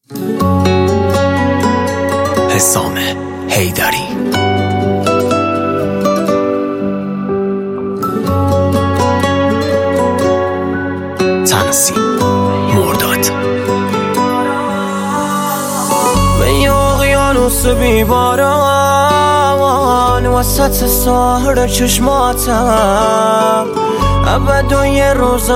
حسام حیدری. تنظیم مرداد. من یه اقیانوس بیباران وسط ساحل چشماتم، ابدا یه روز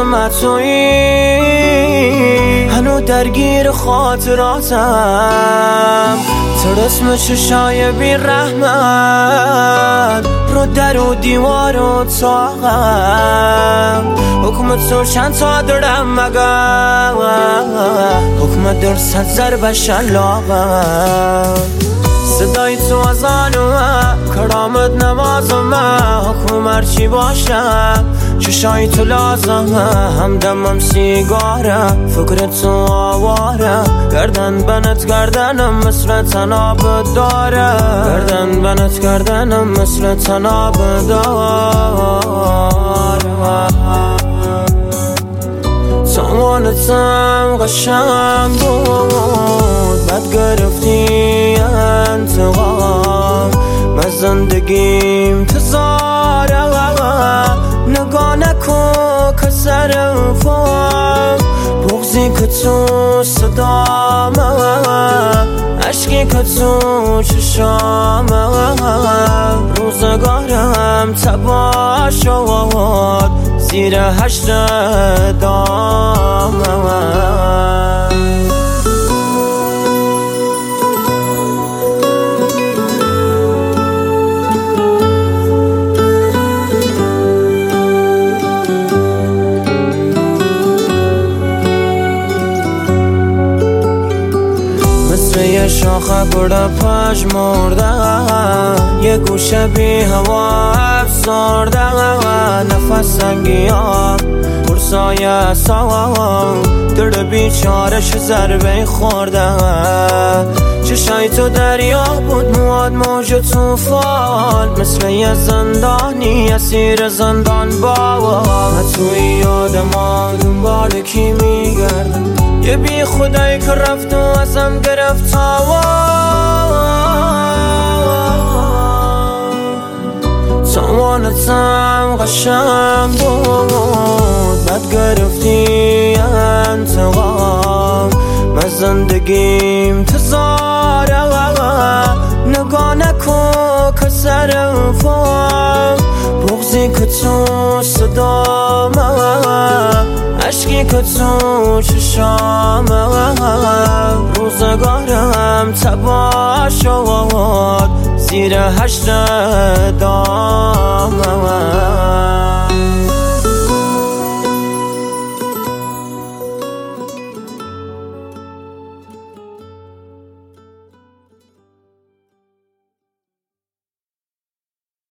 متویی هنو درگیر خاطراتم. ترسم چشای بی رحمت رو در و دیوار و تاقم. حکمت تو چند تا دارم مگم، حکمت در 100 ضرب شلاقم. صدای تو از آنوه کرامت نمازمه، حکم هرچی باشم چشای تو لازمه. همدمم سیگاره فکرت تو آواره، گردن بنت گردنم مثل تناب داره، گردن بنت گردنم مثل تناب داره. سامانتم قشنگ بود بد گرفتی انتقام. من زندگیم تزاره نگاه نکن که سرفام. بغضی که تو صدامه، عشقی که تو چشامه. روزگارم تباه شد زیر 8 دامه. یه شاخه گرده پژمرده، یه گوشه بی هوا افسرده. نفس سنگیام پرسای سوام، دل بیچارش ضربه خورده. چشای تو دریا بود مواد موج توفان، مثل یه زندانی اسیر زندان با. توی یادم دنبال کی میگردم، یه بی خدایی که رفت و ازم گرفت سامانتم قشنگ بود بد گرفتی انتقام. من زندگیم تزاره نگاه نکن که سرفام. بغضی که تو صدامه، عشقی که تو چشامه. روزگارم تباه شد زیر 8 دامه.